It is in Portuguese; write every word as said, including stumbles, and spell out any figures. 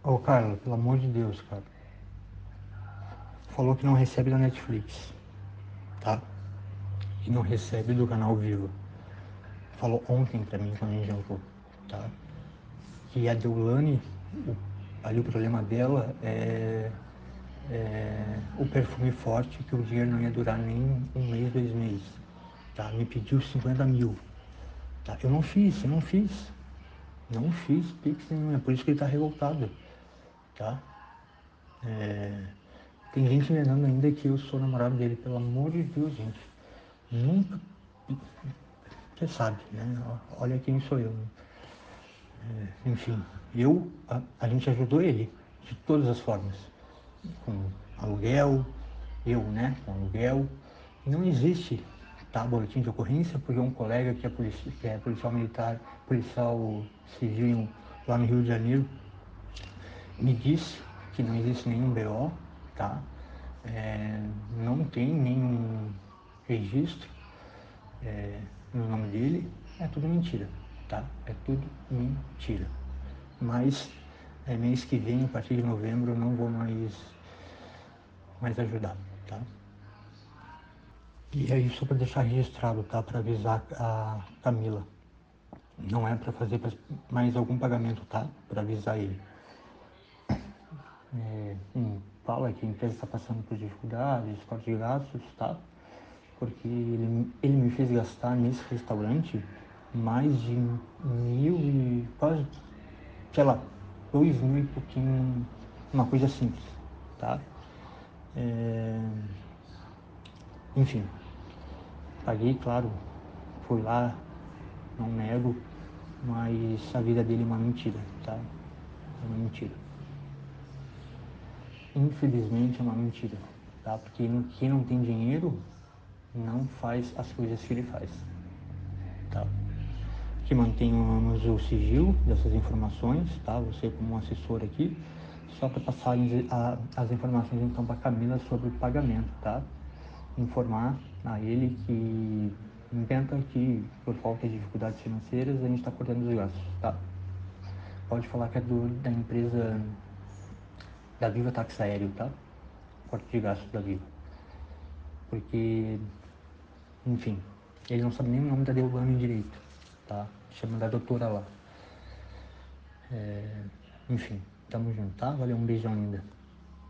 Ô, Carla, pelo amor de Deus, cara. Falou que não recebe da Netflix, tá? E não recebe do canal Vivo. Falou ontem pra mim quando a gente jantou, tá? Que a Deulane, o, ali o problema dela é, é o perfume forte, que o dinheiro não ia durar nem um mês, dois meses, tá? Me pediu cinquenta mil, tá? Eu não fiz, eu não fiz. Não fiz Pix nenhum, é por isso que ele tá revoltado, tá? É, tem gente enganando ainda que eu sou namorado dele, pelo amor de Deus, gente. Nunca. Você sabe, né? Olha quem sou eu. É, enfim, eu, a, a gente ajudou ele de todas as formas. Com aluguel, eu, né? Com aluguel. E não existe, tá, boletim de ocorrência, porque um colega que é, polici que é policial militar, policial civil lá no Rio de Janeiro, me disse que não existe nenhum B O, tá? É, não tem nenhum registro é, no nome dele, é tudo mentira, tá? É tudo mentira. Mas é, mês que vem, a partir de novembro, eu não vou mais, mais ajudar, tá? E aí, só para deixar registrado, tá? Para avisar a Camila. Não é para fazer mais algum pagamento, tá? Para avisar ele. É, hum, fala que a empresa está passando por dificuldades, corte de gastos, tá? Porque ele, ele me fez gastar nesse restaurante mais de mil e quase, sei lá, dois mil e pouquinho, uma coisa simples, tá? É, enfim, paguei, claro, fui lá, não nego, mas a vida dele é uma mentira, tá? É uma mentira. Infelizmente é uma mentira, tá? Porque quem não tem dinheiro não faz as coisas que ele faz, tá? Que mantenhamos o sigilo dessas informações, tá? Você como assessor aqui, só para passar a, as informações então para Camila sobre o pagamento, tá? Informar a ele que inventa que por falta de dificuldades financeiras a gente está cortando os gastos, tá? Pode falar que é do, da empresa da Viva Táxi Aéreo, tá? Corte de gastos da Viva. Porque, enfim, ele não sabe nem o nome da Deolane direito, tá? Chama da doutora lá. É, enfim, tamo junto, tá? Valeu, um beijão linda.